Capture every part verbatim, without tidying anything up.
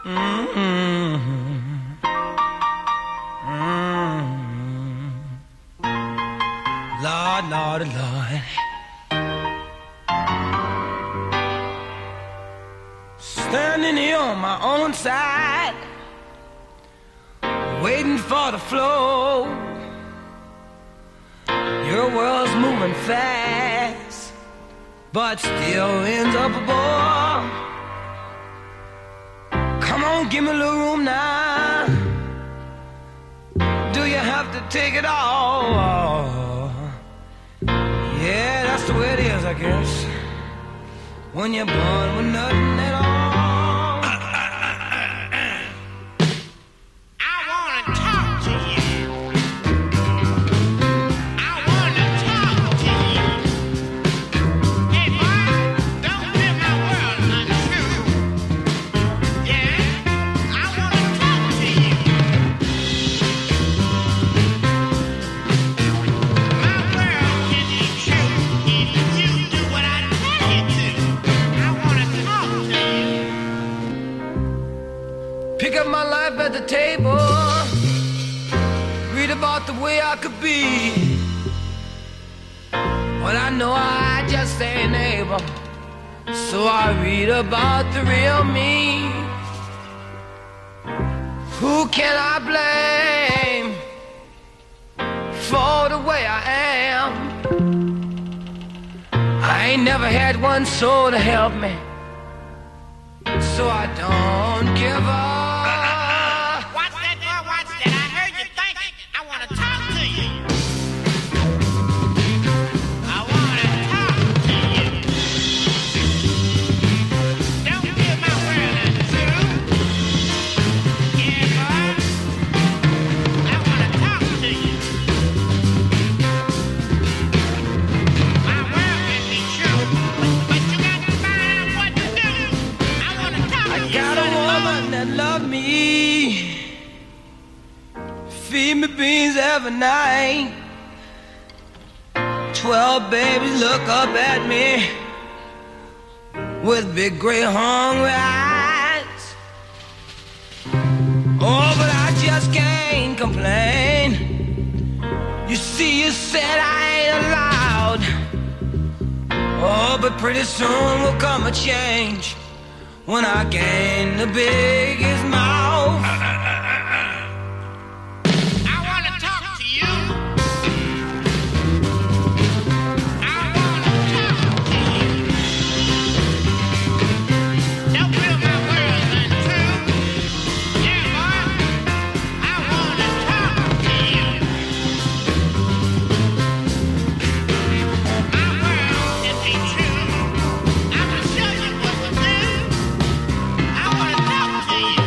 Mm-hmm. Mm-hmm. Lord, Lord, Lord. Standing here on my own side, waiting for the flow. Your world's moving fast, but still ends up above. Come on, give me a little room now. Do you have to take it all? Yeah, that's the way it is, I guess. When you're born with nothing at all. Pick up my life at the table, read about the way I could be. But I know I just ain't able, so I read about the real me. Who can I blame for the way I am? I ain't never had one soul to help me, so I don't give up. Love me, feed me beans every night. Twelve babies look up at me with big gray hungry eyes. Oh, but I just can't complain. You see, you said I ain't allowed. Oh, but pretty soon will come a change when I gain the biggest mouth. I wanna talk to you. I wanna talk to you. Don't fill my world untrue. Yeah, boy, I wanna talk to you. My world can be true. I can show you what to do. I wanna talk to you.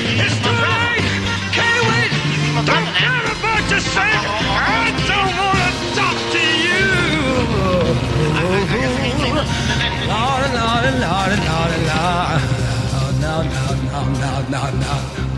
Don't care about your saying. I don't wanna now, now, now, now, now, now.